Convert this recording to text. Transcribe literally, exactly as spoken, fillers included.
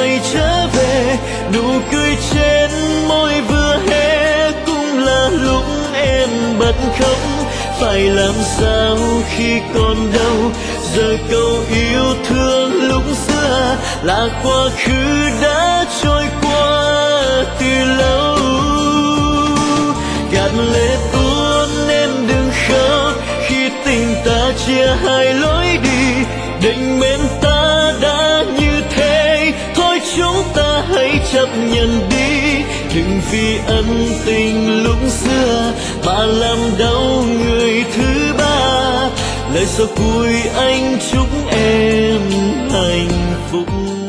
quay trở về. Nụ cười trên môi vừa hé cũng là lúc em bật khóc. Phải làm sao khi còn đâu, giờ câu yêu thương lúc xưa là quá khứ đã trôi qua từ lâu. Gạt lệ tuôn em đừng khóc, khi tình ta chia hai lối đi. Định mệnh ta đã như thế, thôi chúng ta hãy chấp nhận đi. Đừng vì ân tình lúc xưa mà làm đau người thứ ba. Lời sau cuối anh chúc em hạnh phúc.